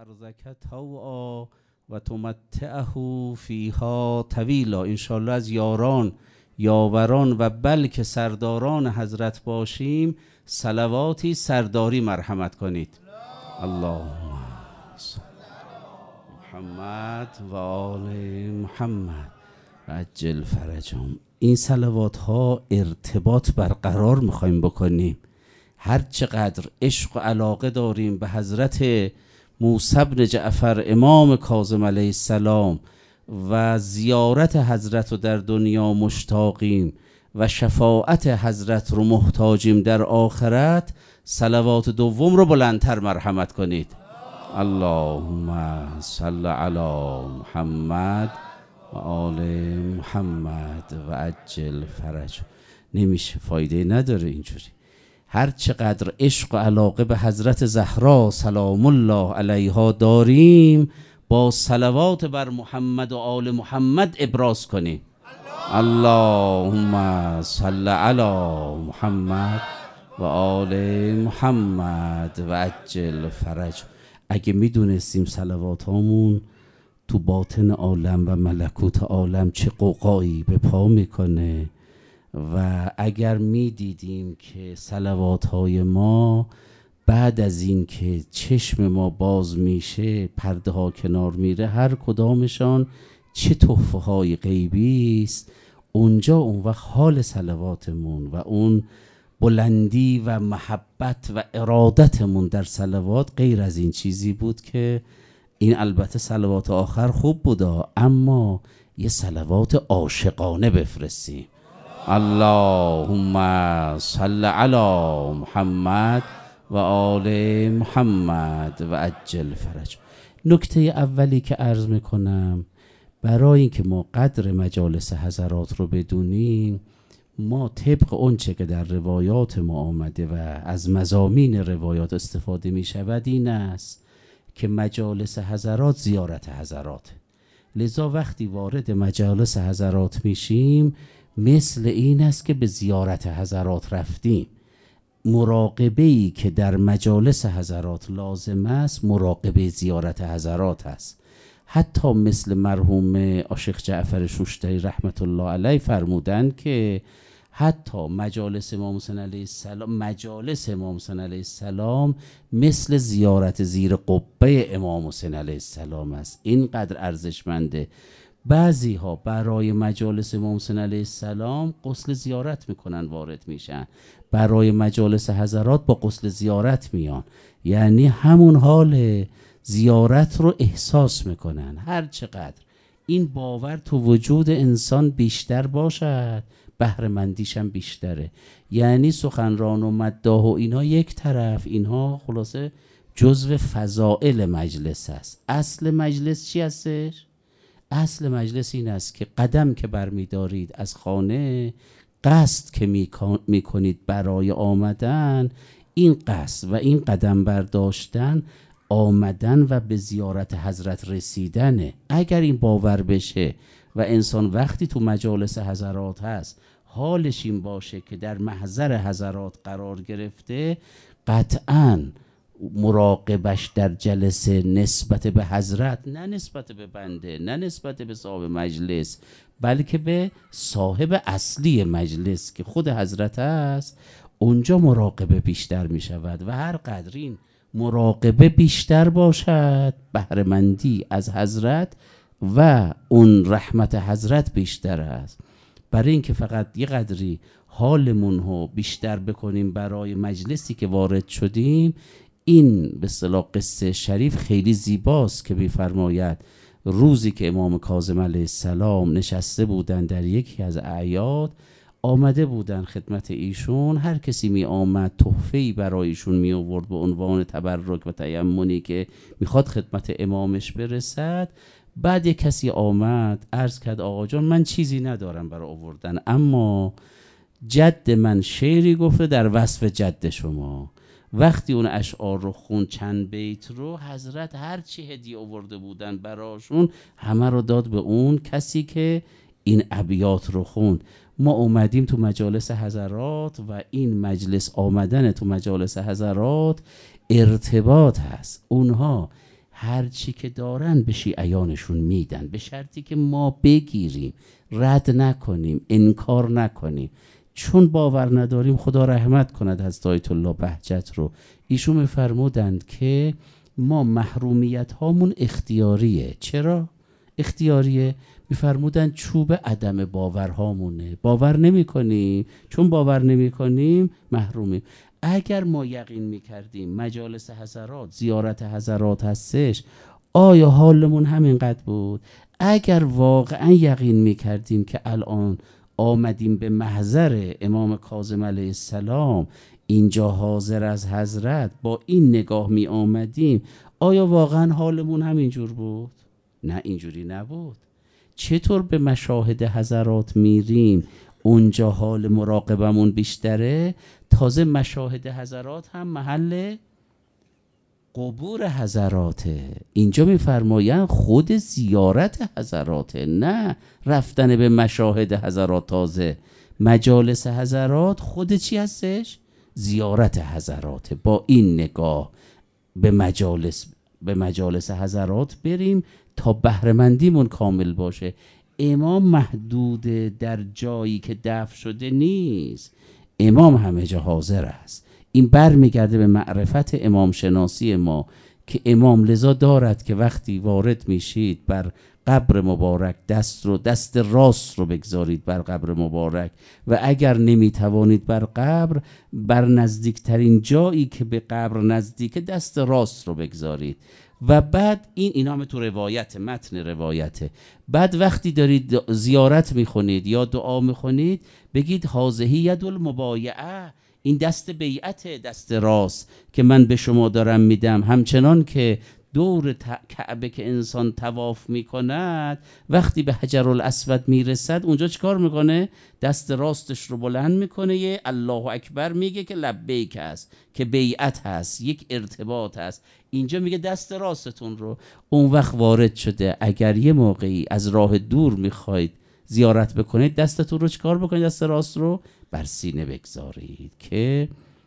ارزک طوعا و تمتعه فیها طویلا. انشالله از یاران، یاوران و بلکه سرداران حضرت باشیم. صلواتی سرداری مرحمت کنید. اللهم صل محمد و آل محمد و عجل فرجهم. این صلوات ها ارتباط برقرار میخوایم بکنیم. هر چقدر عشق و علاقه داریم به حضرت موسی بن جعفر امام کاظم علیه السلام و زیارت حضرت رو در دنیا مشتاقیم و شفاعت حضرت رو محتاجیم در آخرت، صلوات دوم رو بلندتر مرحمت کنید. اللهم صل علی محمد و آل محمد و عجل فرج. نمیشه، فایده نداره اینجوری. هر چقدر عشق و علاقه به حضرت زهرا سلام الله علیها داریم، با صلوات بر محمد و آل محمد ابراز کنیم. اللهم صل علی محمد و آل محمد و عجل فرج. اگه میدونستیم صلوات هامون تو باطن عالم و ملکوت عالم چه قوقایی به پا میکنه، و اگر میدیدیم که صلوات های ما بعد از این که چشم ما باز میشه، پرده ها کنار میره، هر کدامشان چه تحفه های غیبی است، اونجا اون وقت حال صلواتمون و اون بلندی و محبت و ارادتمون در صلوات غیر از این چیزی بود که این. البته صلوات آخر خوب بودا، اما یه صلوات عاشقانه بفرستیم. اللهم صل علی محمد و آل محمد و عجل فرج. نکته اولی که عرض میکنم، برای اینکه ما قدر مجالس حضرات رو بدونیم، ما طبق اونچه که در روایات ما آمده و از مضامین روایات استفاده می شود این است که مجالس حضرات زیارت حضرات. لذا وقتی وارد مجالس حضرات میشیم، مثل این است که به زیارت حضرات رفتیم. مراقبه‌ای که در مجالس حضرات لازم است، مراقبه زیارت حضرات است. حتی مثل مرحوم عاشق جعفر شوشتری رحمت الله علیه فرمودند که حتی مجالس امام حسین علیه السلام مثل زیارت زیر قبه امام حسین علیه السلام است. اینقدر ارزشمنده. بعضی ها برای مجالس امام حسین علیه السلام غسل زیارت میکنن، وارد میشن، برای مجالس حضرات با غسل زیارت میان، یعنی همون حال زیارت رو احساس میکنن. هر چقدر این باور تو وجود انسان بیشتر باشد، بهره مندیش هم بیشتره. یعنی سخنران و مداح و اینها یک طرف، اینها خلاصه جزو فضائل مجلس است. اصل مجلس چی هستش؟ اصل مجلس این است که قدم که برمیدارید از خانه، قصد که میکنید برای آمدن، این قصد و این قدم برداشتن آمدن و به زیارت حضرت رسیدنه. اگر این باور بشه و انسان وقتی تو مجالس حضرات هست حالش این باشه که در محضر حضرات قرار گرفته، قطعاً مراقبش در جلسه نسبت به حضرت، نه نسبت به بنده، نه نسبت به صاحب مجلس، بلکه به صاحب اصلی مجلس که خود حضرت است، اونجا مراقبه بیشتر می شود. و هر قدر این مراقبه بیشتر باشد، بهره مندی از حضرت و اون رحمت حضرت بیشتر است. برای اینکه فقط یه قدری حالمون رو بیشتر بکنیم برای مجلسی که وارد شدیم، این به اصطلاح قصه شریف خیلی زیباست که می‌فرماید روزی که امام کاظم علیه السلام نشسته بودن در یکی از اعیاد، آمده بودن خدمت ایشون، هر کسی می آمد تحفه‌ای برای ایشون می آورد به عنوان تبرک و تیمنی که میخواد خدمت امامش برسد. بعد یک کسی آمد عرض کرد آقا جان من چیزی ندارم برای آوردن، اما جد من شعری گفته در وصف جد شما. وقتی اون اشعار رو خون، چند بیت رو، حضرت هر چی هدیه آورده بودن براشون همه رو داد به اون کسی که این ابیات رو خوند. ما اومدیم تو مجالس حضرات و این مجلس، آمدن تو مجالس حضرات ارتباط هست. اونها هر چی که دارن به شیعیانشون میدن، به شرطی که ما بگیریم، رد نکنیم، انکار نکنیم. چون باور نداریم، خدا رحمت کند حضرت آیت الله بهجت رو، ایشون میفرمودند که ما محرومیت هامون اختیاریه. چرا اختیاریه؟ میفرمودند چوب عدم باورهامونه، باور نمی کنیم، چون باور نمی کنیم محرومیم. اگر ما یقین میکردیم مجالس حضرات، زیارت حضرات هستش، آیا حالمون همینقدر بود؟ اگر واقعا یقین میکردیم که الان آمدیم به محضر امام کاظم علیه السلام، اینجا حاضر از حضرت، با این نگاه می آمدیم، آیا واقعا حالمون همینجور بود؟ نه، اینجوری نبود. چطور به مشاهد حضرات میریم اونجا حال مراقبمون بیشتره؟ تازه مشاهد حضرات هم محل قبور حضراته. اینجا میفرمایند خود زیارت حضراته، نه رفتن به مشاهد حضرات. تازه مجالس حضرات خود چی هستش؟ زیارت حضراته. با این نگاه به مجالس حضرات بریم تا بهره‌مندیمون کامل باشه. امام محدود در جایی که دفن شده نیست، امام همه جا حاضر است. این بر میگرده به معرفت امام شناسی ما که امام لذا دارد که وقتی وارد میشید بر قبر مبارک دست راست رو بگذارید بر قبر مبارک، و اگر نمیتوانید بر قبر، بر نزدیکترین جایی که به قبر نزدیک دست راست رو بگذارید. و بعد این همه تو روایت، متن روایته. بعد وقتی دارید زیارت میخونید یا دعا میخونید، بگید هازهی ید المبایعه، این دست بیعت، دست راست که من به شما دارم میدم. همچنان که دور کعبه که انسان طواف میکند، وقتی به حجر الاسود میرسد اونجا چیکار میکنه؟ دست راستش رو بلند میکنه، یه الله اکبر میگه که لبیک هست، که بیعت هست، یک ارتباط هست. اینجا میگه دست راستتون رو. اون وقت وارد شده اگر یه موقعی از راه دور میخواید زیارت بکنید، دستتون رو چیکار بکنید؟ دست راست رو بر سینه بگذارید که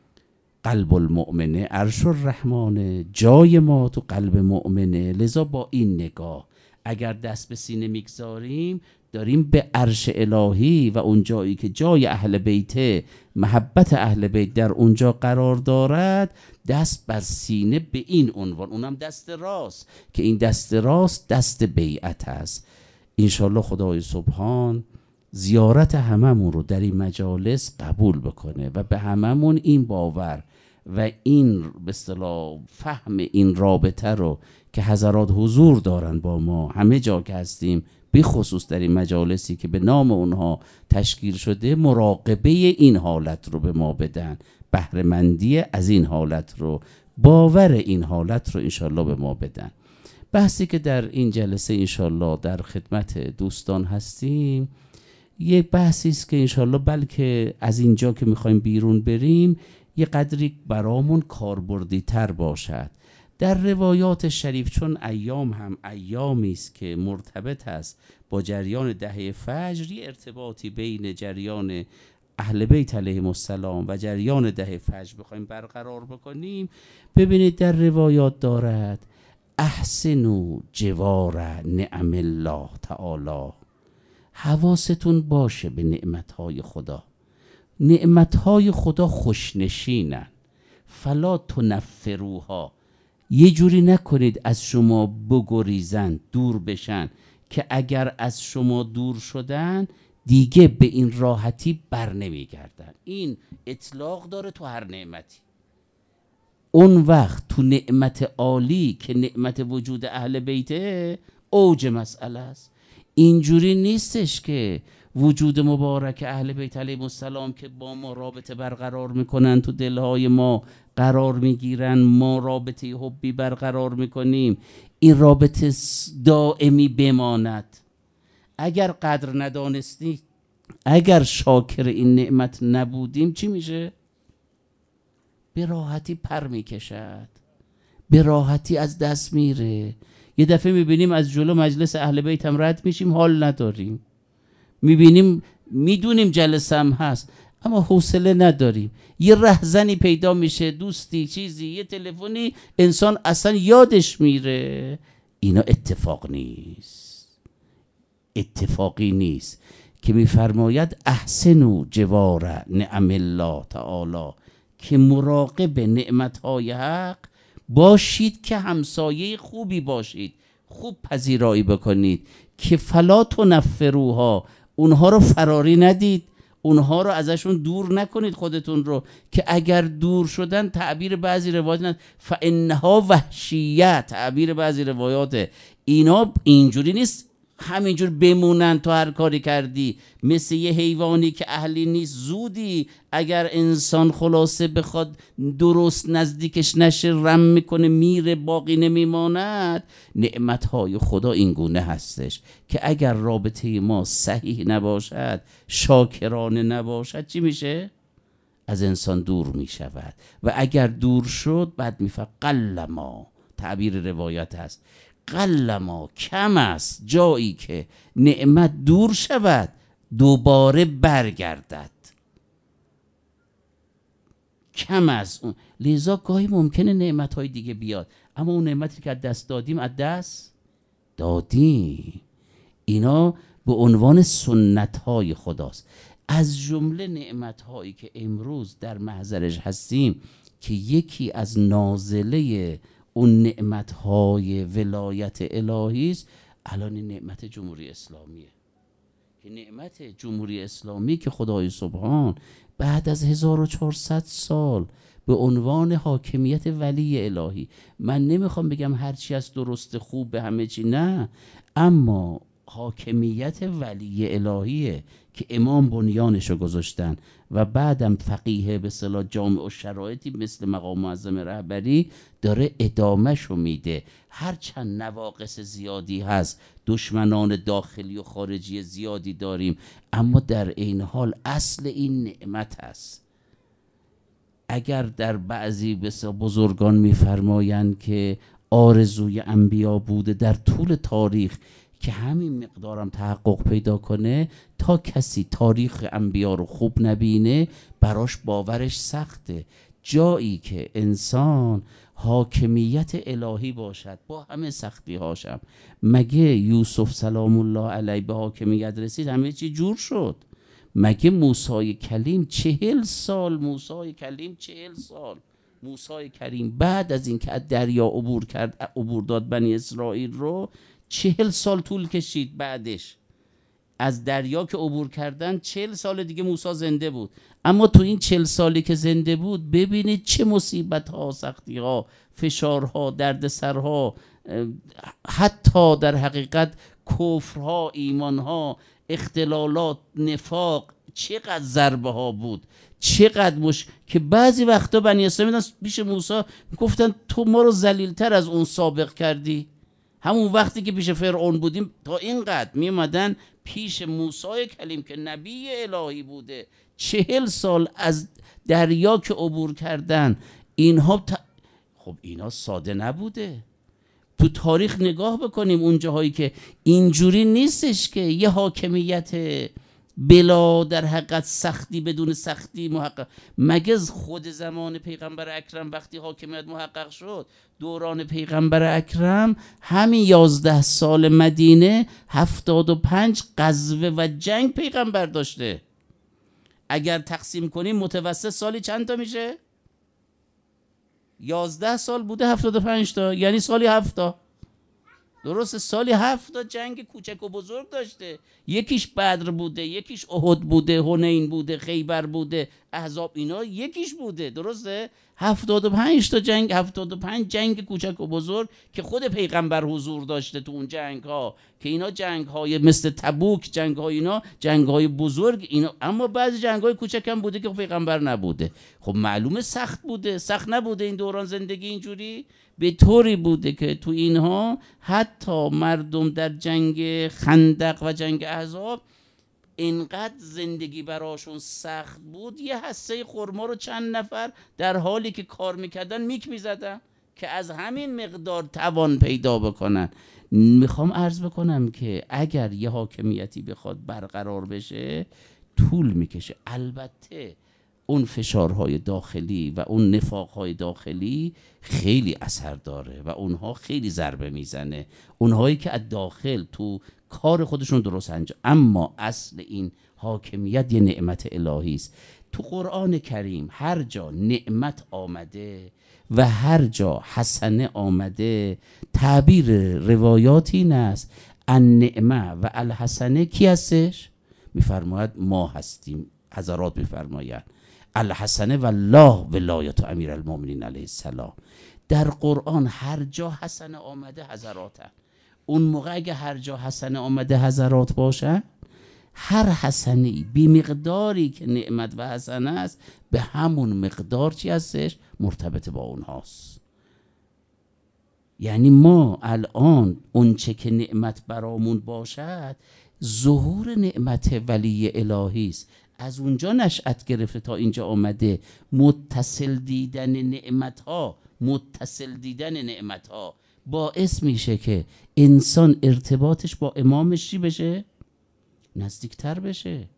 قلب المؤمنه عرش الرحمن، جای ما تو قلب مؤمنه. لذا با این نگاه اگر دست به سینه میگذاریم، داریم به عرش الهی و اون جایی که جای اهل بیت، محبت اهل بیت در اونجا قرار دارد، دست بر سینه به این عنوان، اونم دست راست، که این دست راست دست بیعت است. انشالله خدای سبحان زیارت هممون رو در این مجالس قبول بکنه و به هممون این باور و این به اصطلاح فهم این رابطه رو که حضرات حضور دارن با ما همه جا که هستیم، به خصوص در این مجالسی که به نام اونها تشکیل شده، مراقبه این حالت رو به ما بدن، بهره‌مندی از این حالت رو، باور این حالت رو انشالله به ما بدن. بحثی که در این جلسه انشالله در خدمت دوستان هستیم، یه بحثی است که انشالله بلکه از اینجا که میخوایم بیرون بریم یه قدری برامون کاربردی تر باشد. در روایات شریف، چون ایام هم ایامی است که مرتبط است با جریان دهه فجر، یه ارتباطی بین جریان اهل بیت علیهم السلام و جریان دهه فجر بخوایم برقرار بکنیم، ببینید در روایات دارد احسنوا جوار نعم الله تعالی، حواستون باشه به نعمتهای خدا. نعمتهای خدا خوشنشینن، فلا تنفروها، یه جوری نکنید از شما بگریزن، دور بشن، که اگر از شما دور شدن دیگه به این راحتی بر نمیگردن. این اطلاق داره تو هر نعمتی. اون وقت تو نعمت عالی که نعمت وجود اهل بیته اوج مسئله است. اینجوری نیستش که وجود مبارک اهل بیت علیهم السلام که با ما رابطه برقرار میکنن، تو دلهای ما قرار میگیرن، ما رابطه حبی برقرار میکنیم، این رابطه دائمی بماند. اگر قدر ندانستی، اگر شاکر این نعمت نبودیم، چی میشه؟ به راحتی پر میکشد، به راحتی از دست میره. یه دفعه میبینیم از جلو مجلس اهل بیت هم رد میشیم، حال نداریم. میبینیم، میدونیم جلسه هم هست، اما حوصله نداریم. یه رهزنی پیدا میشه، دوستی، چیزی، یه تلفنی، انسان اصلا یادش میره. اینا اتفاق نیست، اتفاقی نیست که میفرماید احسنوا جوار نعم الله تعالی، که مراقب نعمتهای حق باشید که همسایه خوبی باشید، خوب پذیرایی بکنید، که فلا تنفروها، اونها رو فراری ندید، اونها رو ازشون دور نکنید خودتون رو، که اگر دور شدن، تعبیر بعضی روایات فانها وحشیه، تعبیر بعضی روایات اینا اینجوری نیست همینجور بمونن تو هر کاری کردی، مثل یه حیوانی که اهلی نیست، زودی اگر انسان خلاصه بخواد درست نزدیکش نشه رم میکنه میره، باقی نمیماند. نعمتهای خدا این گونه هستش که اگر رابطه ما صحیح نباشد، شاکرانه نباشد، چی میشه؟ از انسان دور میشود. و اگر دور شد بعد میفهم قلما، تعبیر روایت هست، قلما، کم است جایی که نعمت دور شود دوباره برگردد، کم از اون. لذا گاهی ممکنه نعمت‌های دیگه بیاد، اما اون نعمتی که از دست دادیم از دست دادیم. اینا به عنوان سنت‌های خداست. از جمله نعمت‌هایی که امروز در محضرش هستیم که یکی از نازله اون نعمت‌های ولایت الهی است، الان نعمت جمهوری اسلامیه. که نعمت جمهوری اسلامی که خدای سبحان بعد از 1400 سال به عنوان حاکمیت ولی الهی، من نمیخوام بگم هرچی از درست خوب به همه چی، نه، اما حاکمیت ولی الهیه که امام بنیانشو گذاشتن و بعدم فقیه به اصطلاح جامع و شرایطی مثل مقام معظم رهبری داره ادامهشو میده. هرچند نواقص زیادی هست، دشمنان داخلی و خارجی زیادی داریم، اما در این حال اصل این نعمت هست. اگر در بعضی بزرگان میفرمایند که آرزوی انبیا بوده در طول تاریخ که همین مقدارم تحقق پیدا کنه، تا کسی تاریخ انبیا رو خوب نبینه براش باورش سخته. جایی که انسان حاکمیت الهی باشد با همه سختی هاشم، مگه یوسف سلام الله علیه به حاکمیت رسید همه چی جور شد؟ مگه موسی کلیم 40 سال، موسی کلیم 40 سال، موسی کریم بعد از اینکه از دریا عبور کرد، عبور داد بنی اسرائیل رو، 40 سال طول کشید بعدش از دریا که عبور کردن، 40 سال دیگه موسی زنده بود. اما تو این 40 سالی که زنده بود ببینید چه مصیبت ها، سختی ها، فشارها، دردسرها، حتی در حقیقت کفرها، ایمانها، اختلالات، نفاق، چقدر ضربه ها بود، چقدر که بعضی وقتا بنی اسرائیل میدن پیش موسی گفتن تو ما رو ذلیل‌تر از اون سابق کردی. همون وقتی که پیش فرعون بودیم تا اینقدر می اومدن پیش موسی کلیم که نبی الهی بوده، 40 سال از دریا که عبور کردن اینها خب اینا ساده نبوده. تو تاریخ نگاه بکنیم اون جاهایی که اینجوری نیستش که یه حاکمیت بلا در حقیقت سختی بدون سختی محقق. مگه خود زمان پیغمبر اکرم وقتی حاکمیت محقق شد، دوران پیغمبر اکرم، همین 11 سال مدینه 75 غزوه و جنگ پیغمبر داشته. اگر تقسیم کنیم متوسط سالی چند تا میشه؟ 11 سال بوده 75 تا، یعنی سالی 7 تا. درسته، سالی 7 تا جنگ کوچک و بزرگ داشته. یکیش بدر بوده، یکیش احد بوده، حنین بوده، خیبر بوده، احزاب، اینا یکیش بوده. درسته، 75 تا جنگ، 75 جنگ کوچک و بزرگ که خود پیغمبر حضور داشته تو اون جنگ ها، که اینا جنگ های مثل تبوک، جنگ های اینا جنگ های بزرگ اینا. اما بعضی جنگ های کوچک هم بوده که پیغمبر نبوده. خب معلومه سخت بوده، سخت نبوده این دوران زندگی اینجوری؟ به طوری بوده که تو اینها حتی مردم در جنگ خندق و جنگ احزاب اینقدر زندگی براشون سخت بود، یه حصه خرما رو چند نفر در حالی که کار میکردن میک میزدن که از همین مقدار توان پیدا بکنن. میخوام عرض بکنم که اگر یه حاکمیتی بخواد برقرار بشه، طول میکشه. البته اون فشارهای داخلی و اون نفاقهای داخلی خیلی اثر داره و اونها خیلی ضربه میزنه، اونهایی که از داخل تو کار خودشون درست انجام. اما اصل این حاکمیت یه نعمت الهی است. تو قرآن کریم هر جا نعمت آمده و هر جا حسنه آمده، تعبیر روایاتی این است النعمه و الحسنه کی هستش؟ میفرماید ما هستیم. حضرات میفرماید الحسنه والله ولایت امیر المؤمنین علیه السلام. در قرآن هر جا حسنه آمده حضراتن. اون موقع اگه هر جا حسنه آمده حضرات باشن، هر حسنی بی مقداری که نعمت و حسنه است به همون مقدار چی هستش؟ مرتبط با اونهاست. یعنی ما الان اون چه که نعمت برامون باشد ظهور نعمت ولی الهی است. از اونجا نشأت گرفته تا اینجا آمده. متصل دیدن نعمت ها باعث میشه که انسان ارتباطش با امامش چی بشه؟ نزدیکتر بشه.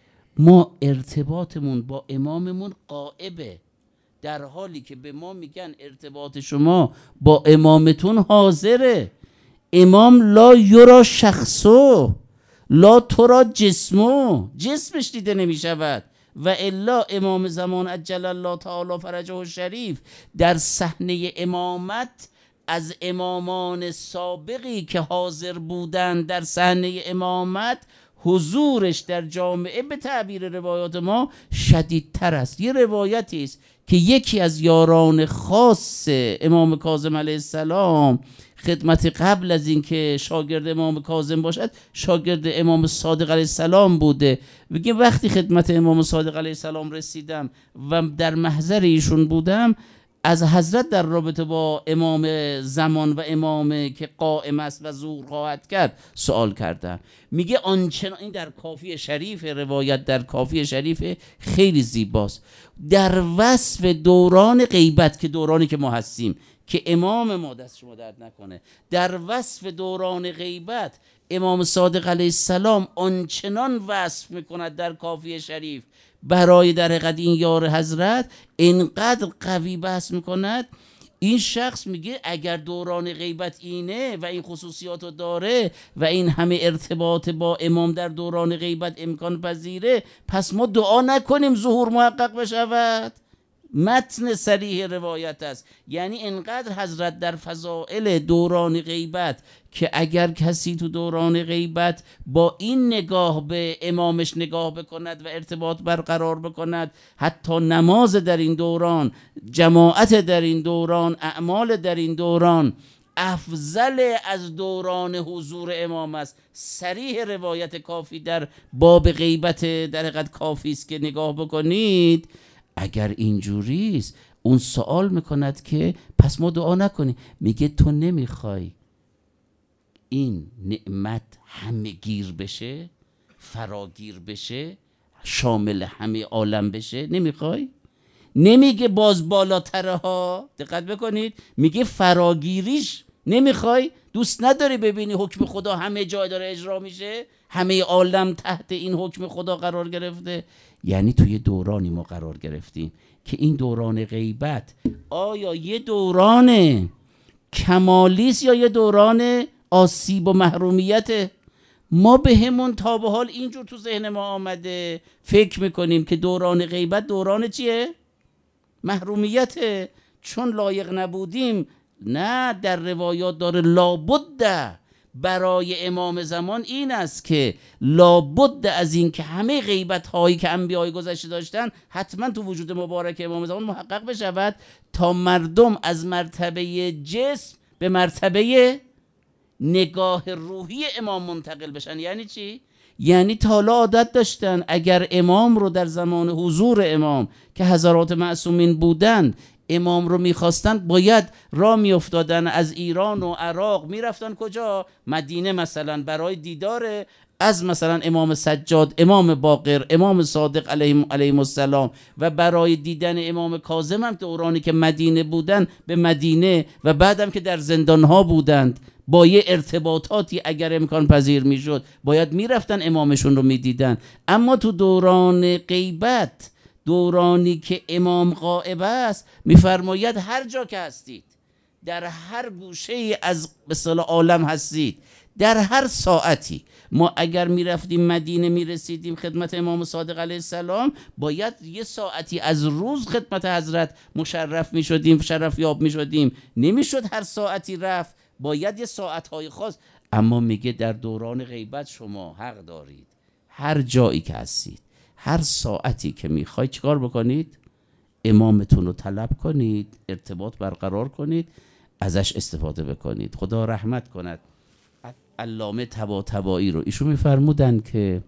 ما ارتباطمون با اماممون غائبه، در حالی که به ما میگن ارتباط شما با امامتون حاضره. امام لا یرا شخصو لا ترا جسمو، جسمش دیده نمیشود. و الا امام زمان عجل الله تعالی فرجه الشریف در صحنه امامت از امامان سابقی که حاضر بودند در صحنه امامت، حضورش در جامعه به تعبیر روایات ما شدیدتر است. یه روایتی است که یکی از یاران خاص امام کاظم علیه السلام خدمت قبل از این که شاگرد امام کاظم باشد شاگرد امام صادق علیه السلام بوده. میگه وقتی خدمت امام صادق علیه السلام رسیدم و در محضر ایشون بودم، از حضرت در رابطه با امام زمان و امام که قائم است و ظهور خواهد کرد سوال کردم. میگه آنچنان، این در کافی شریف، روایت در کافی شریف خیلی زیباست، در وصف دوران غیبت که دورانی که ما هستیم که امام ما دست شما درد نکنه، در وصف دوران غیبت امام صادق علیه السلام آنچنان وصف میکند در کافی شریف برای در حقیقت این یار حضرت، اینقدر قوی بحث میکند. این شخص میگه اگر دوران غیبت اینه و این خصوصیات رو داره و این همه ارتباط با امام در دوران غیبت امکان پذیره، پس ما دعا نکنیم ظهور محقق بشود؟ متن صریح روایت است. یعنی اینقدر حضرت در فضائل دوران غیبت که اگر کسی تو دوران غیبت با این نگاه به امامش نگاه بکند و ارتباط برقرار بکند، حتی نماز در این دوران، جماعت در این دوران، اعمال در این دوران افضل از دوران حضور امام است. صریح روایت کافی در باب غیبت در حقیقت کافی است که نگاه بکنید. اگر اینجوریست اون سوال میکند که پس ما دعا نکنیم. میگه تو نمیخوای این نعمت همه گیر بشه، فراگیر بشه، شامل همه عالم بشه؟ نمیخوای؟ نمیگه باز بالاتره ها، دقت بکنید، میگه فراگیریش نمیخوای؟ دوست نداری ببینی حکم خدا همه جای داره اجرا میشه، همه عالم تحت این حکم خدا قرار گرفته؟ یعنی توی دورانی ما قرار گرفتیم که این دوران غیبت آیا یه دوران کمالیست یا یه دوران آسیب و محرومیته؟ ما به همون تا به حال اینجور تو ذهن ما آمده فکر میکنیم که دوران غیبت دوران چیه؟ محرومیته، چون لایق نبودیم. نه، در روایات داره لابد برای امام زمان این است که لابد از این که همه غیبت هایی که انبیای گذشته داشتن حتما تو وجود مبارک امام زمان محقق بشود تا مردم از مرتبه جسم به مرتبه نگاه روحی امام منتقل بشن. یعنی چی؟ یعنی تا حالا عادت داشتن اگر امام رو در زمان حضور امام که حضرات معصومین بودند امام رو میخواستن باید راه میافتادن، از ایران و عراق میرفتن کجا؟ مدینه مثلا، برای دیدار از مثلا امام سجاد، امام باقر، امام صادق علیهم السلام، و برای دیدن امام کاظم هم دورانی که مدینه بودن به مدینه و بعدم که در زندانها بودند با یه ارتباطاتی اگر امکان پذیر میشد باید میرفتن امامشون رو میدیدن. اما تو دوران غیبت، دورانی که امام غائب است، میفرماید هر جا که هستید، در هر گوشه ای از به اصطلاح عالم هستید، در هر ساعتی، ما اگر میرفتیم مدینه میرسیدیم خدمت امام صادق علیه السلام، باید یه ساعتی از روز خدمت حضرت مشرف میشدیم، شرف یاب میشدیم. نمیشد هر ساعتی رفت، باید یه ساعتهای خاص. اما میگه در دوران غیبت شما حق دارید هر جایی که هستید، هر ساعتی که میخواید چیکار بکنید؟ امامتون رو طلب کنید، ارتباط برقرار کنید، ازش استفاده بکنید. خدا رحمت کند علامه طباطبایی رو. ایشون میفرمودن که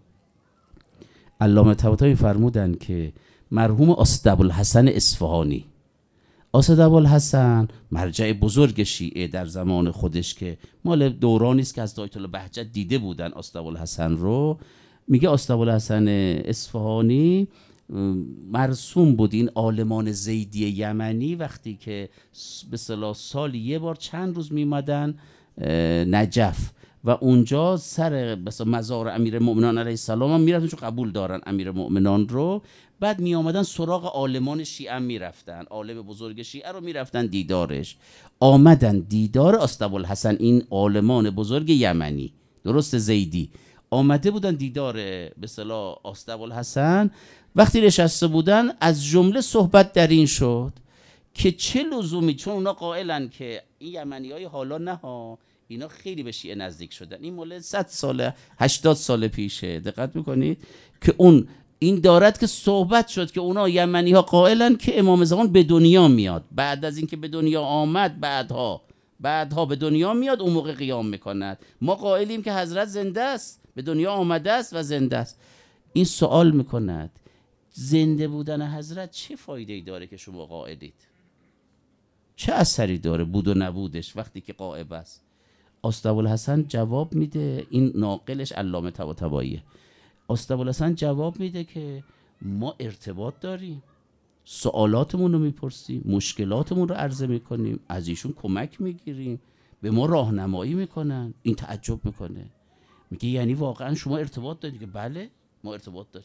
علامه طباطبایی میفرمودن که مرحوم اسدابوالحسن اصفهانی، اسدابوالحسن مرجع بزرگ شیعه در زمان خودش که مال دورانی است که از آیت الله بهجت دیده بودن اسدابوالحسن رو، میگه اسدابوالحسن اصفهانی مرسوم بود این عالمان زیدی یمنی وقتی که به اصطلاح سال یه بار چند روز میمدن نجف و اونجا سر مزار امیرالمؤمنین علیه السلام هم میرفتن، چون قبول دارن امیرالمؤمنین رو. بعد می آمدن سراغ عالمان شیعه میرفتن، عالم بزرگ شیعه رو میرفتن دیدارش. آمدن دیدار اسدابوالحسن، این عالمان بزرگ یمنی، درست زیدی، آمده بودن دیدار به اصطلاح اسدابوالحسن. وقتی نشسته بودن از جمله صحبت در این شد که چه لزومی، چون اونا قائلن که این یمنیای حالا نه ها، اینا خیلی به شیعه نزدیک شدن، این مال 100 ساله 80 سال پیشه، دقت میکنید که اون این دارد که صحبت شد که اونا یمنی ها قائلن که امام زمان به دنیا میاد، بعد از اینکه به دنیا آمد بعدها به دنیا میاد، اون موقع قیام میکند. ما قائلیم که حضرت زنده است، به دنیا آمده است و زنده است. این سوال میکند زنده بودن حضرت چه فایده ای داره که شما قائلید؟ چه اثری داره بود و نبودش وقتی که غائب است؟ اسدابوالحسن جواب میده، این ناقلش علامه طباطباییه. اسدابوالحسن جواب میده که ما ارتباط داریم، سوالاتمون رو میپرسیم، مشکلاتمون رو عرضه میکنیم، از ایشون کمک میگیریم، به ما راهنمایی میکنن. این تعجب میکنه، میگه یعنی واقعا شما ارتباط دارید؟ که بله ما ارتباط داریم.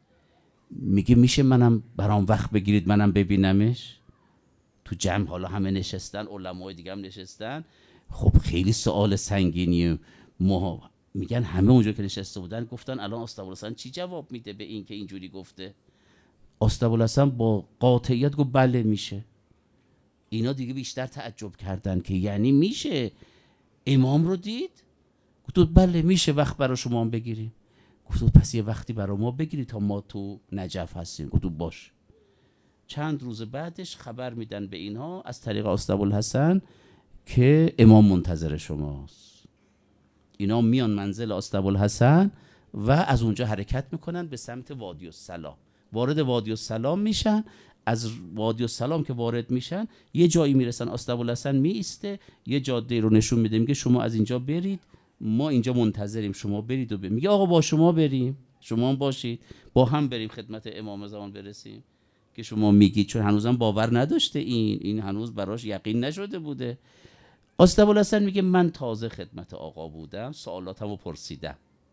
میگه میشه منم برام وقت بگیرید منم ببینمش؟ تو جمع حالا همه نشستن، علمای دیگه هم نشستن، خب خیلی سوال سنگینیه. ما میگن همه اونجا که نشسته بودن گفتن الان اسدابوالحسن چی جواب میده به این که اینجوری گفته؟ اسدابوالحسن با قاطعیت گفت بله میشه. اینا دیگه بیشتر تعجب کردن که یعنی میشه امام رو دید؟ گفت بله میشه وقت برای شما هم بگیریم. گفت پس یه وقتی برای ما بگیری تا ما تو نجف هستیم. گفت باش. چند روز بعدش خبر میدن به اینها از طریق اسدابوالحسن که امام منتظر شماست. اینا میان منزل اسدابوالحسن و از اونجا حرکت میکنن به سمت وادی السلام. وارد وادی السلام میشن. از وادی السلام که وارد میشن یه جایی میرسن، اسدابوالحسن میسته، یه جاده رو نشون میده، میگه شما از اینجا برید، ما اینجا منتظریم، شما برید و برید. میگه آقا با شما بریم، شما هم باشید، با هم بریم خدمت امام زمان برسیم که شما میگید، چون هنوزم باور نداشته، این هنوز براش یقین نشده بوده. اسدابوالحسن میگه من تازه خدمت آقا بودم، سوالاتمو پرسیدم،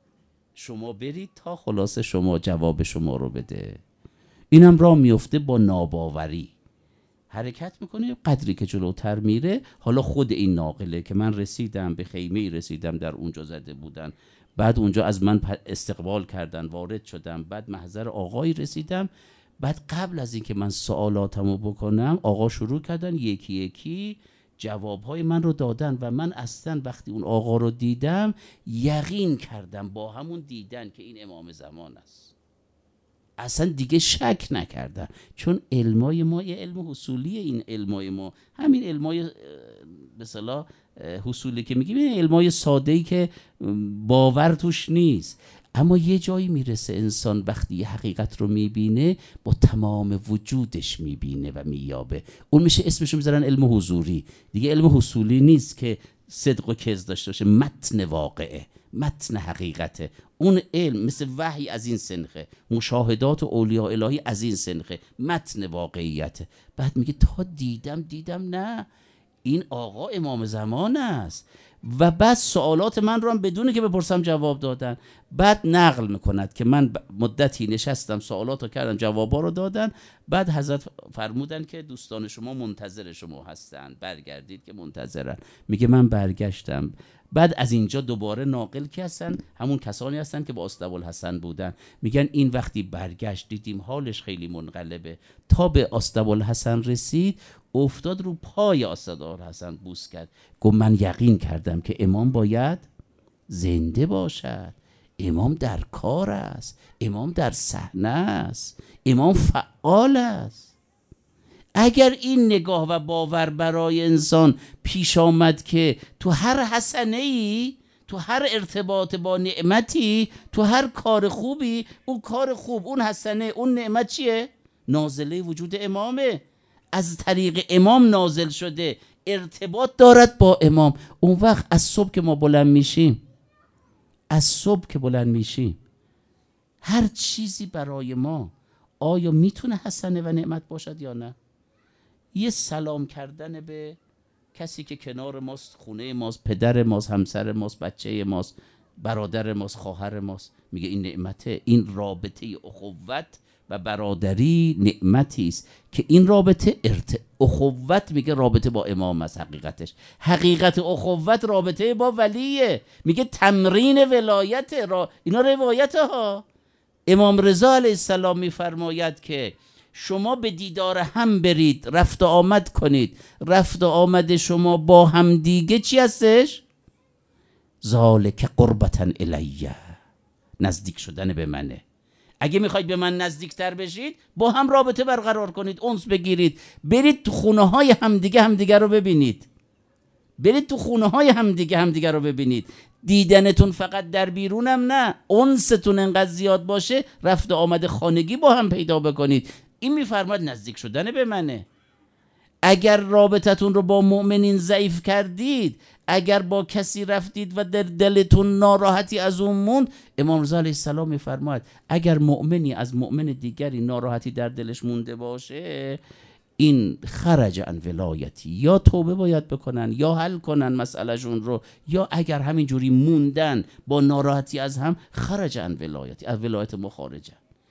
شما برید تا خلاصه شما جواب شما رو بده. اینم راه میفته با ناباوری حرکت میکنه. قدری که جلوتر میره، حالا خود این ناقله که من رسیدم به خیمه رسیدم، در اونجا زده بودن، بعد اونجا از من استقبال کردن، وارد شدم، بعد محضر آقایی رسیدم، بعد قبل از اینکه من سوالاتمو بکنم آقا شروع کردن یکی یکی جوابهای من رو دادن و من اصلا وقتی اون آقا رو دیدم یقین کردم با همون دیدن که این امام زمان است، اصلا دیگه شک نکردم. چون علمای ما یه علم حصولیه، این علمای ما همین علمای به اصطلاح حصولی که میگیم، این علمای ساده‌ای که باور توش نیست. اما یه جایی میرسه انسان وقتی یه حقیقت رو میبینه با تمام وجودش میبینه و مییابه، اون میشه اسمشو میذارن علم حضوری، دیگه علم حصولی نیست که صدق و کذب داشته باشه، متن واقعه، متن حقیقته. اون علم مثل وحی از این سنخه، مشاهدات و اولیاء الهی از این سنخه، متن واقعیته. بعد میگه تا دیدم نه این آقا امام زمان است و بعد سوالات من رو هم بدونه که بپرسم جواب دادن. بعد نقل میکند که من مدتی نشستم سوالات رو کردم، جوابا رو دادن. بعد حضرت فرمودن که دوستان شما منتظر شما هستن، برگردید که منتظرن. میگه من برگشتم. بعد از اینجا دوباره ناقل کی هستن؟ همون کسانی هستن که با اسطوالحسن بودن. میگن این وقتی برگشت دیدیم حالش خیلی منقلبه. تا به اسطوالحسن رسید افتاد رو پای اسطوالحسن بوس کرد، گفت من یقین کردم که امام باید زنده باشد، امام در کار است، امام در صحنه است، امام فعال است. اگر این نگاه و باور برای انسان پیش آمد که تو هر حسنه ای، تو هر ارتباط با نعمتی، تو هر کار خوبی، اون کار خوب، اون حسنه، اون نعمت چیه؟ نازله وجود امامه، از طریق امام نازل شده، ارتباط دارد با امام. اون وقت از صبح که ما بلند میشیم، از صبح که بلند میشیم، هر چیزی برای ما آیا میتونه حسنه و نعمت باشد یا نه؟ یه سلام کردن به کسی که کنار ماست، خونه ماست، پدر ماست، همسر ماست، بچه ماست، برادر ماست، خواهر ماست، میگه این نعمته. این رابطه اخوت و برادری نعمتی است که این رابطه اخوت میگه رابطه با امام است. حقیقت اخوت رابطه با ولیه. میگه تمرین ولایت اینا روایت ها. امام رضا علیه السلام میفرماید که شما به دیدار هم برید، رفت و آمد کنید. رفت و آمد شما با هم دیگه چی هستش؟ ذالک قربتن الیه، نزدیک شدن به منه. اگه میخواید به من نزدیکتر بشید، با هم رابطه برقرار کنید، انس بگیرید، برید تو خونه های همدیگه رو ببینید. برید تو خونه های همدیگه رو ببینید. دیدنتون فقط در بیرونم نه، انستون انقدر زیاد باشه، رفت و آمد خانگی با هم پیدا بکنید. این میفرماد نزدیک شدن به منه. اگر رابطتون رو با مؤمنین ضعیف کردید، اگر با کسی رفتید و در دلتون ناراحتی از اون موند، امام رضا علیه السلام میفرماید اگر مؤمنی از مؤمن دیگری ناراحتی در دلش مونده باشه، این خرج عن ولایتی، یا توبه باید بکنن یا حل کنن مسئلهشون رو، یا اگر همینجوری موندن با ناراحتی از هم، خرج عن ولایتی، از ولایت مخارجه.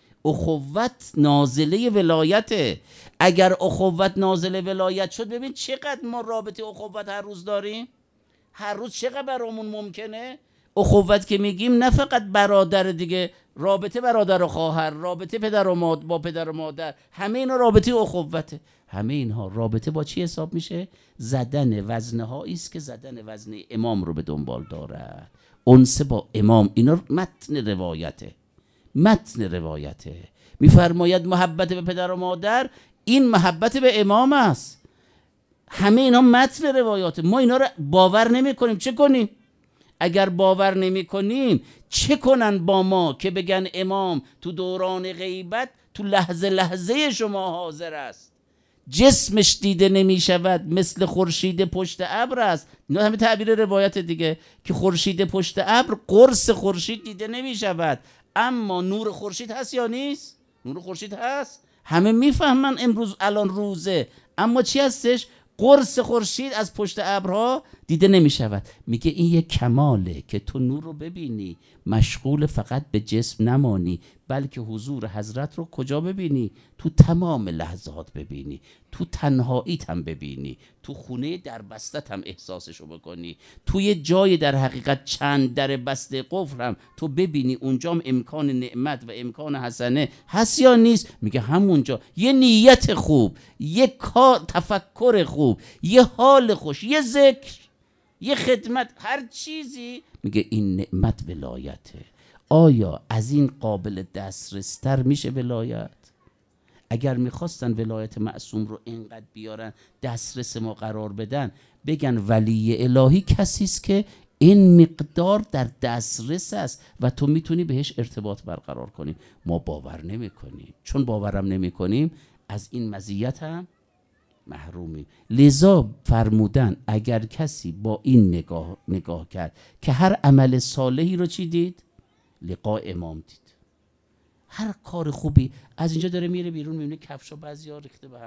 اخوت نازله ولایته. اگر اخوت نازله ولایت شد، ببین چقدر ما رابطه اخوت هر روز داریم، هر روز چقدر برامون ممکنه. اخوت که میگیم نه فقط برادر دیگه، رابطه برادر و خواهر، رابطه پدر و مادر با پدر و مادر، همه اینا رابطه اخوته. همه اینها رابطه با چی حساب میشه؟ زدن وزنه هایی است که زدن وزنه امام رو به دنبال داره، انس با امام. اینا متن روایته، متن روایته. میفرماید محبت به پدر و مادر این محبت به امام است. همه اینا متن روایات. ما اینا رو باور نمی کنیم، چه کنیم؟ اگر باور نمی کنیم چه کنن با ما که بگن امام تو دوران غیبت تو لحظه لحظه شما حاضر است، جسمش دیده نمی شود، مثل خورشید پشت ابر است. اینا همه تعبیر روایت دیگه، که خورشید پشت ابر، قرص خورشید دیده نمی شود، اما نور خورشید هست یا نیست؟ نور خورشید هست، همه میفهمن امروز الان روزه، اما چی هستش؟ قرص خورشید از پشت ابرها دیده نمی شود. میگه این یک کماله که تو نور رو ببینی، مشغول فقط به جسم نمانی، بلکه حضور حضرت رو کجا ببینی؟ تو تمام لحظات ببینی، تو تنهاییت هم ببینی، تو خونه در بستت هم احساسشو بکنی، توی جای در حقیقت چند در بسته قفل هم تو ببینی، اونجا هم امکان نعمت و امکان حسنه هست یا نیست؟ میگه همونجا یه نیت خوب، یه کار تفکر خوب، یه حال خوش، یه ذکر، یه خدمت، هر چیزی، میگه این نعمت ولایته. آیا از این قابل دسترستر میشه ولایت؟ اگر میخواستن ولایت معصوم رو اینقدر بیارن دسترس ما قرار بدن، بگن ولی الهی کسی است که این مقدار در دسترس است و تو میتونی بهش ارتباط برقرار کنی. ما باور نمی کنیم. چون باورم نمی کنیم از این مزیت هم محرومیم. لذا فرمودن اگر کسی با این نگاه کرد که هر عمل صالحی رو چی دید؟ لقاء امام دید. هر کار خوبی از اینجا داره میره بیرون، میبینه کفشا بعضیا ریخته به هم،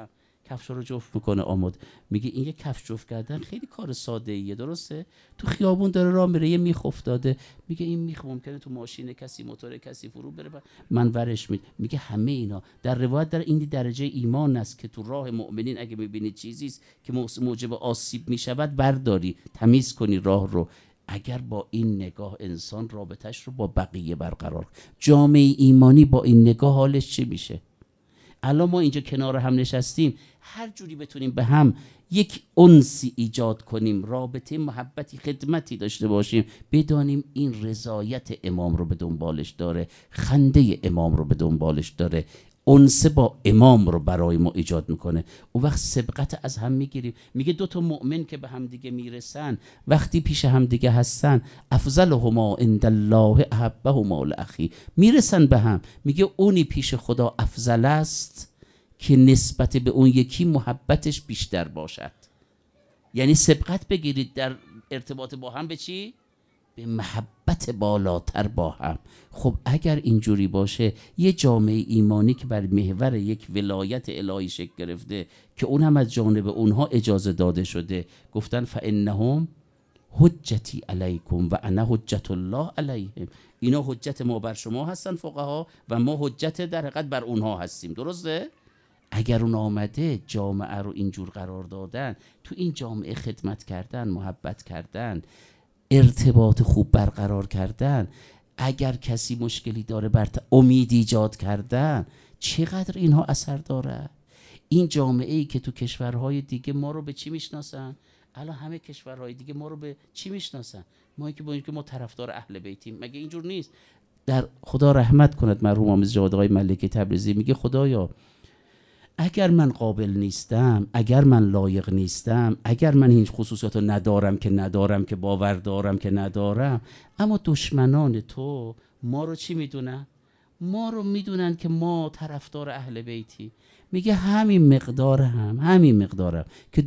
کفشا رو جفت میکنه آمد. میگه این یه کفش جفت کردن خیلی کار ساده ایه، درسته؟ تو خیابون داره راه میره یه میخ افتاده، میگه این میخ ممکنه تو ماشین کسی، موتور کسی فرو بره، من ورش میگه همه اینا در روایت در این درجه ایمان است که تو راه مؤمنین اگه میبینید چیزی است که موجب آسیب میشود برداری، تمیز کنی راه رو. اگر با این نگاه انسان رابطش رو با بقیه برقرار، جامعه ایمانی با این نگاه حالش چی میشه؟ الان ما اینجا کنار هم نشستیم، هر جوری بتونیم به هم یک انسی ایجاد کنیم، رابطه، محبتی، خدمتی داشته باشیم، بدانیم این رضایت امام رو به دنبالش داره، خنده امام رو به دنبالش داره، انس با امام رو برای ما ایجاد میکنه. اون وقت سبقت از هم میگیریم. میگه دو تا مؤمن که به هم دیگه میرسن، وقتی پیش هم دیگه هستن، افضلهما عند الله احبهما لاخی، میرسن به هم. میگه اونی پیش خدا افضل است که نسبت به اون یکی محبتش بیشتر باشد. یعنی سبقت بگیرید در ارتباط با هم به چی؟ به محبت بالاتر با هم. خب اگر اینجوری باشه، یه جامعه ایمانی که بر محور یک ولایت الهی شکل گرفته که اون هم از جانب اونها اجازه داده شده، گفتن فانهم حجتی علیکم و انا حجت الله علیهم، اینا حجت ما بر شما هستن فقها و ما حجت در حقیقت بر اونها هستیم، درسته؟ اگر اون آمده جامعه رو اینجور قرار دادن، تو این جامعه خدمت کردن، محبت کردن، ارتباط خوب برقرار کردن، اگر کسی مشکلی داره امید ایجاد کردن، چقدر اینها اثر داره. این جامعه ای که تو کشورهای دیگه ما رو به چی میشناسن؟ الان همه کشورهای دیگه ما رو به چی میشناسن؟ ما که ما طرفدار اهل بیتیم، مگه اینجور نیست؟ در خدا رحمت کند مرحوم حامد جواد آقای ملکی تبریزی، میگه خدایا اگر من قابل نیستم، اگر من لایق نیستم، اگر من این خصوصیات رو ندارم که باور دارم که ندارم، اما دشمنان تو ما رو چی میدونن؟ ما رو میدونن که ما طرفدار اهل بیتی. میگه همین مقدارم که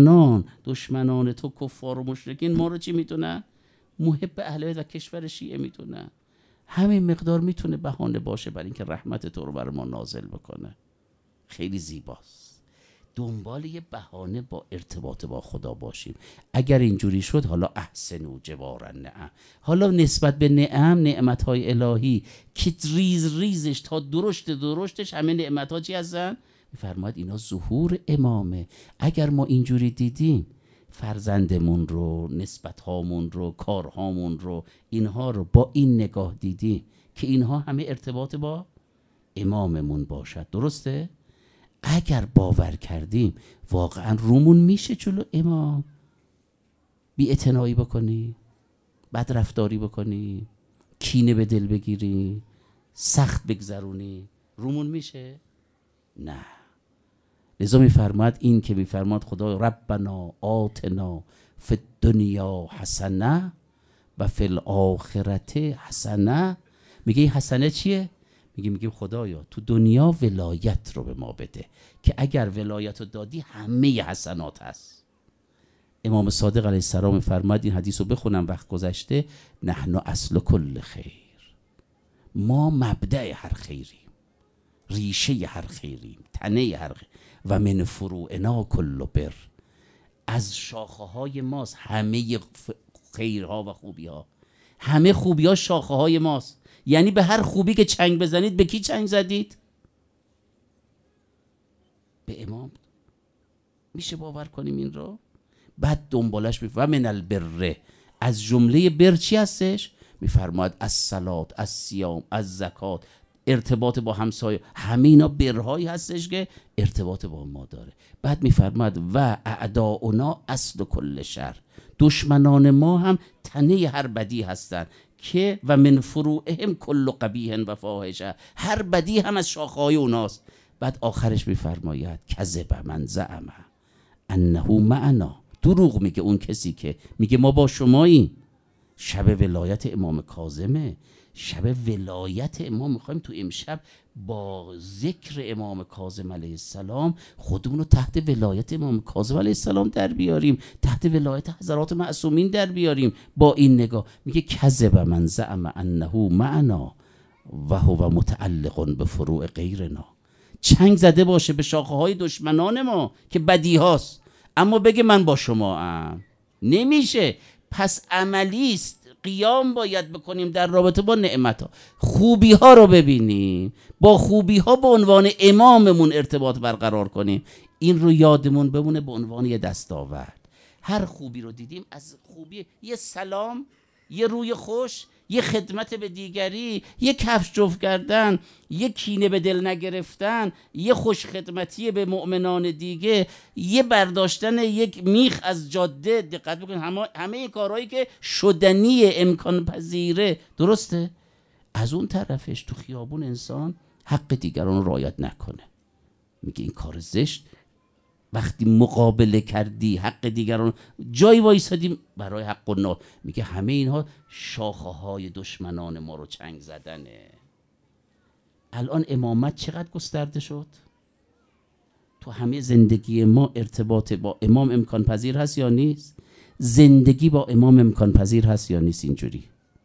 دشمنان تو کفار و مشرکین ما رو چی میدونن؟ محب اهل بیت و کشور شیعه میدونن. همین مقدار میتونه بهانه باشه برای اینکه رحمت تو رو بر ما نازل بکنه. خیلی زیباست. دنبال یه بهانه با ارتباط با خدا باشیم. اگر اینجوری شد، حالا احسنوا جوار النعم، حالا نسبت به نعمتهای الهی که ریزش تا درشتش همه نعمتها چی هستن؟ میفرماید اینا ظهور امامه. اگر ما اینجوری دیدیم فرزندمون رو، نسبتهامون رو، کارهامون رو، اینها رو با این نگاه دیدیم که اینها همه ارتباط با اماممون باشد، درسته؟ اگر باور کردیم واقعا رومون میشه جلو امام بی اعتنایی بکنی، بد رفتاری بکنی، کینه به دل بگیری، سخت بگذرونی، رومون میشه؟ نه. لذا میفرماد این که میفرماد خدا ربنا آتنا فی الدنیا حسنه و فی الاخرت حسنه، میگه این حسنه چیه؟ میگه خدایا تو دنیا ولایت رو به ما بده که اگر ولایت رو دادی همه حسنات هست. امام صادق علیه السلام فرمود، این حدیث رو بخونم وقت گذشته، نحن اصل کل خیر، ما مبدأ هر خیریم، ریشه هر خیریم، تنه هر خیر، و من فروعنا کل بر، از شاخه های ماست همه خیرها و خوبی ها، همه خوبی ها شاخه های ماست. یعنی به هر خوبی که چنگ بزنید، به کی چنگ زدید؟ به امام. میشه باور کنیم این رو؟ بعد دنبالش و من البر، از جمله بر چی هستش؟ میفرماید از صلات، از صیام، از زکات، ارتباط با همسایه، همه اینا برهایی هستش که ارتباط با ما داره. بعد میفرماید و اعداؤنا اصل کل شر، دشمنان ما هم تنه هر بدی هستن که و من فروعهم کل قبیح و فاحشه، هر بدی هم از شاخه‌های اوناست. بعد آخرش میفرماید کذب من زعم انه معنا، دروغ میگه اون کسی که میگه ما با شماییم. شب ولایت امام کاظمه، شب ولایت امام. میخوایم تو امشب با ذکر امام کاظم علیه السلام خودمون رو تحت ولایت امام کاظم علیه السلام در بیاریم، تحت ولایت حضرات معصومین در بیاریم. با این نگاه میگه کذب من زعم انه معنا و هو متعلق بفروع غیرنا، چنگ زده باشه به شاخه های دشمنان ما که بدی هاست، اما بگه من با شما ام. نمیشه. پس عملی است، قیام باید بکنیم در رابطه با نعمت ها. خوبی ها رو ببینیم، با خوبی ها به عنوان اماممون ارتباط برقرار کنیم. این رو یادمون بمونه به عنوان یه دستاورد. هر خوبی رو دیدیم، از خوبی یه سلام، یه روی خوش، یه خدمت به دیگری، یه کفش جفت کردن، یه کینه به دل نگرفتن، یه خوش خدمتی به مؤمنان دیگه، یه برداشتن یک میخ از جاده. دقت بکنید همه کارهایی که شدنی، امکان پذیره، درسته؟ از اون طرفش تو خیابون انسان حق دیگران رو رعایت نکنه، میگه این کار زشت. وقتی مقابله کردی حق دیگران، جای وایسادیم برای حق و نال، میگه همه اینها شاخه های دشمنان ما رو چنگ زدنه. الان امامت چقدر گسترده شد؟ تو همه زندگی ما ارتباط با امام امکان پذیر هست یا نیست؟ زندگی با امام امکان پذیر هست یا نیست؟ اینجوری.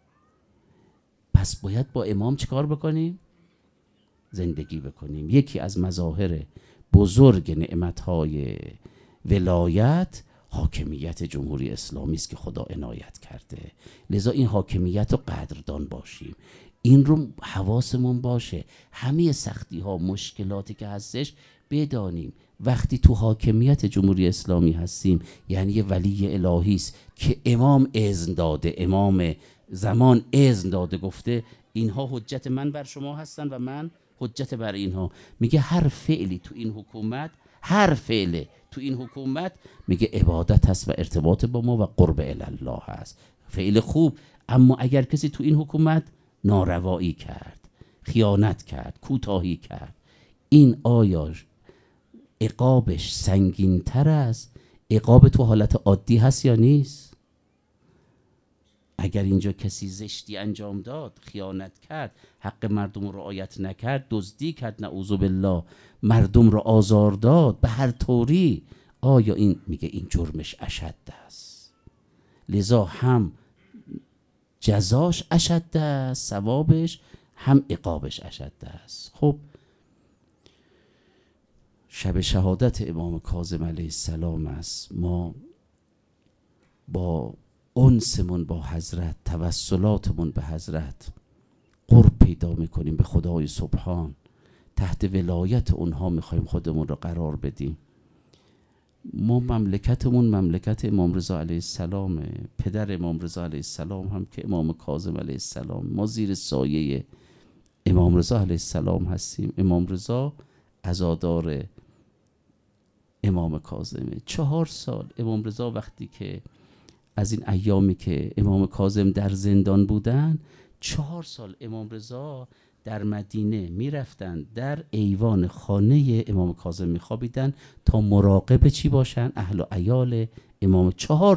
پس باید با امام چیکار بکنیم؟ زندگی بکنیم. یکی از مظاهر بزرگ نعمت‌های ولایت حاکمیت جمهوری اسلامی است که خدا عنایت کرده. لذا این حاکمیت رو قدردان باشیم، این رو حواسمون باشه. همه سختی ها، مشکلاتی که هستش بدانیم وقتی تو حاکمیت جمهوری اسلامی هستیم یعنی یه ولی الهی است که امام اذن داده، امام زمان اذن داده، گفته اینها حجت من بر شما هستن و من حجت بر اینها. میگه هر فعلی تو این حکومت، هر فعل تو این حکومت میگه عبادت هست و ارتباط با ما و قرب الله هست، فعل خوب. اما اگر کسی تو این حکومت ناروایی کرد، خیانت کرد، کوتاهی کرد، این آیا عقابش سنگین تر است عقاب تو حالت عادی هست یا نیست؟ اگر اینجا کسی زشتی انجام داد، خیانت کرد، حق مردم رو رعایت نکرد، دزدی کرد، نعوذ بالله، مردم رو آزار داد به هر طوری، آیا این میگه این جرمش اشد است؟ لذا هم جزاش اشد است، ثوابش، هم عقابش اشد است. خب شب شهادت امام کاظم علیه السلام است. ما با انسمون با حضرت، توسلاتمون به حضرت قرب پیدا میکنیم به خدای سبحان. تحت ولایت اونها میخوایم خودمون رو قرار بدیم. ما مملکتمون مملکت امام رضا علیه السلام، پدر امام رضا علیه السلام هم که امام کاظم علیه السلام. ما زیر سایه امام رضا علیه السلام هستیم. امام رضا عزادار امام کاظمه. 4 سال امام رضا وقتی که از این ایامی که امام کاظم در زندان بودن، 4 سال امام رضا در مدینه میرفتن، در ایوان خانه امام کاظم میخوابیدن تا مراقب چی باشن؟ اهل و عیال امام. 4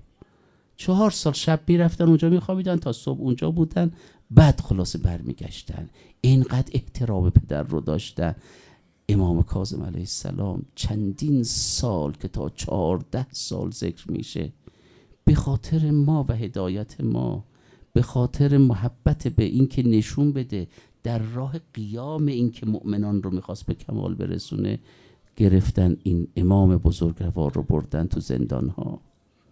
سال شب میرفتن اونجا میخوابیدن تا صبح اونجا بودن، بعد خلاصه برمیگشتن. اینقدر احترام پدر رو داشتن. امام کاظم علیه السلام چندین سال که تا 14 سال ذکر میشه، به خاطر ما و هدایت ما، به خاطر محبت به این که نشون بده در راه قیام این که مؤمنان رو میخواست به کمال برسونه، گرفتن این امام بزرگوار رو بردن تو زندان ها.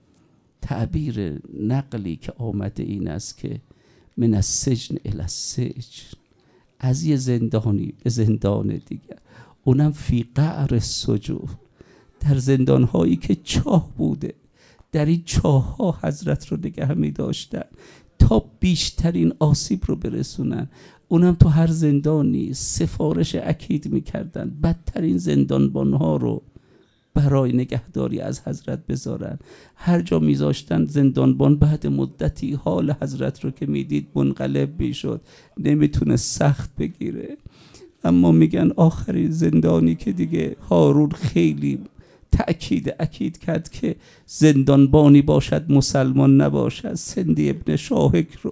تعبیر نقلی که آمده این است که من السجن الی السجن، از یه زندانی به زندان دیگر، اونم فی قعر السجون، در زندان هایی که چاه بوده، در این چاه ها حضرت رو نگه می داشتن تا بیشترین آسیب رو برسونن. اونم تو هر زندانی سفارش اکید می کردن بدترین زندانبان ها رو برای نگهداری از حضرت بذارن. هر جا می داشتن زندانبان بعد مدتی حال حضرت رو که می دید منقلب می شد، نمیتونه سخت بگیره. اما میگن آخرین زندانی که دیگه هارون خیلی اکید کرد که زندانبانی باشد مسلمان نباشد، سندی ابن شاهک رو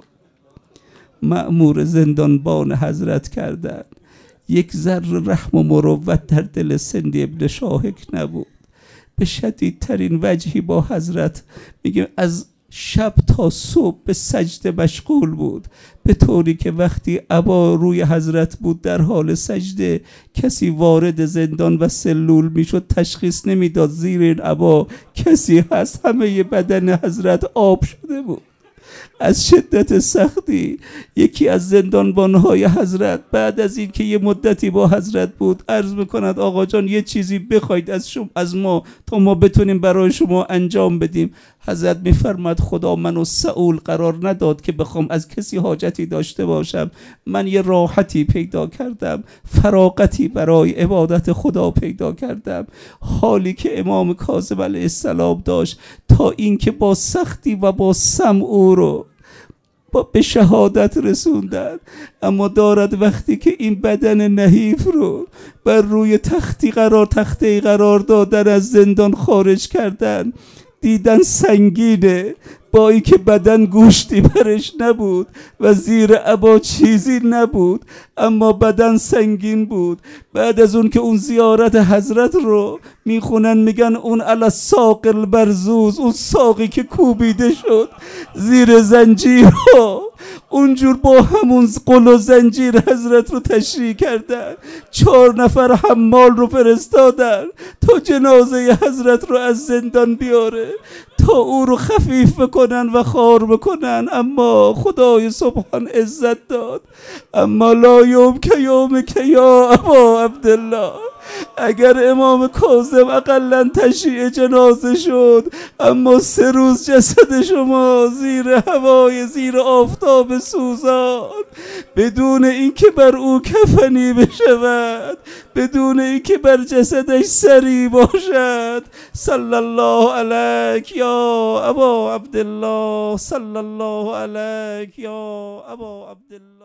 مأمور زندانبان حضرت کردن. یک ذره رحم و مروت در دل سندی ابن شاهک نبود. به شدیدترین وجهی با حضرت میگه از شب تا صبح به سجده مشغول بود، به طوری که وقتی ابا روی حضرت بود در حال سجده کسی وارد زندان و سلول میشد تشخیص نمیداد زیر این ابا کسی هست. همه بدن حضرت آب شده بود از شدت سختی. یکی از زندانبانهای حضرت بعد از این که یه مدتی با حضرت بود عرض میکند آقا جان یه چیزی بخواید از ما تا ما بتونیم برای شما انجام بدیم. حضرت میفرماد خدا منو سئول قرار نداد که بخوام از کسی حاجتی داشته باشم. من یه راحتی پیدا کردم، فراغتی برای عبادت خدا پیدا کردم. حالی که امام کاظم علیه السلام داشت تا اینکه با سختی و با سم او رو به شهادت رسوندن، اما دارد وقتی که این بدن نحیف رو بر روی تخته قرار دادن از زندان خارج کردن، دیدن سنگینه، با این که بدن گوشتی برش نبود و زیر عبا چیزی نبود اما بدن سنگین بود. بعد از اون که اون زیارت حضرت رو میخونن میگن اون علی ساق البرزوز، اون ساقی که کوبیده شد زیر زنجیرها، اونجور با همون قل و زنجیر حضرت رو تشریح کردن. 4 نفر حمال رو فرستادن تا جنازه حضرت رو از زندان بیاره، تا او رو خفیف بکنن و خوار بکنن. اما خدای سبحان عزت داد. اما لا یوم که یوم که یا ابا عبدالله، اگر امام کاظم اقلا تشییع جنازه شد اما 3 روز جسد شما زیر هوای زیر آفتاب سوزان بدون اینکه بر او کفنی بشود، بدون اینکه بر جسدش سری باشد. صلی الله علیک یا ابا عبدالله، صلی الله علیک یا ابا عبدالله.